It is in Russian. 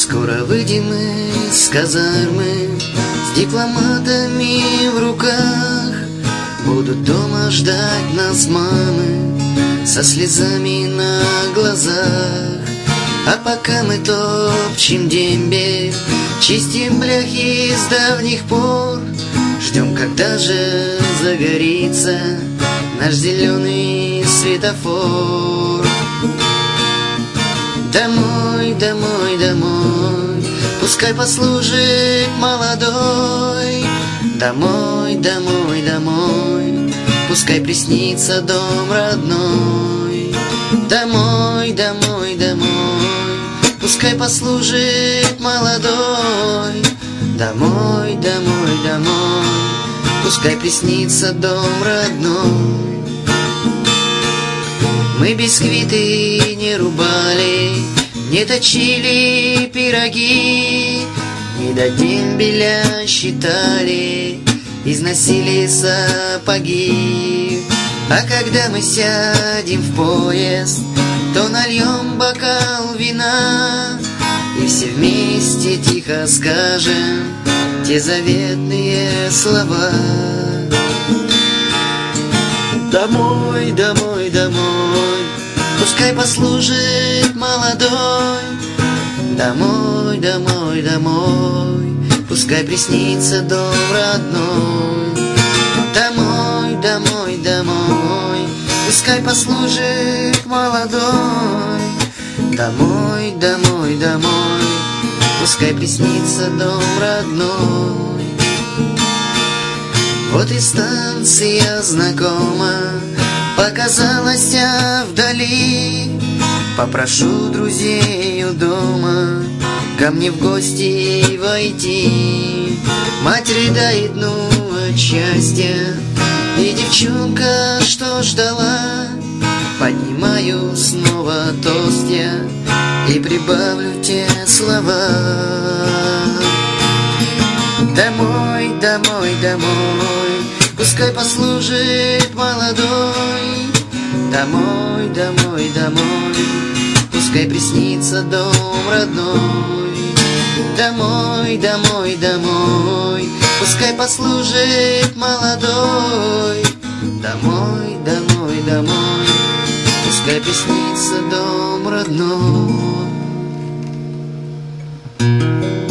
Скоро выйдем из казармы с дипломатами в руках. Будут дома ждать нас мамы со слезами на глазах. А пока мы топчем дембель, чистим бляхи с давних пор, ждем, когда же загорится наш зеленый светофор. Домой, домой, домой, пускай послужит молодой. Домой, домой, домой, пускай приснится дом родной. Домой, домой, домой, пускай послужит молодой. Домой, домой, домой, пускай приснится дом родной. Мы бисквиты не рубали, не точили пироги, не до дембеля считали, износили сапоги. А когда мы сядем в поезд, то нальем бокал вина и все вместе тихо скажем те заветные слова. Домой, домой, домой, пускай послужит молодой. Домой, домой, домой, пускай приснится дом родной. Домой, домой, домой, пускай послужит молодой. Домой, домой, домой, пускай приснится дом родной. Вот и станция знакома показалась вдали. Попрошу друзей у дома ко мне в гости войти. Мать рыдает, ну, от счастья, и девчонка, что ждала, поднимаю снова тост я и прибавлю те слова. Домой, домой, домой, пускай послужит молодой. Домой, домой, домой, пускай приснится дом родной. Домой, домой, домой, пускай послужит молодой. Домой, домой, домой, пускай приснится дом родной.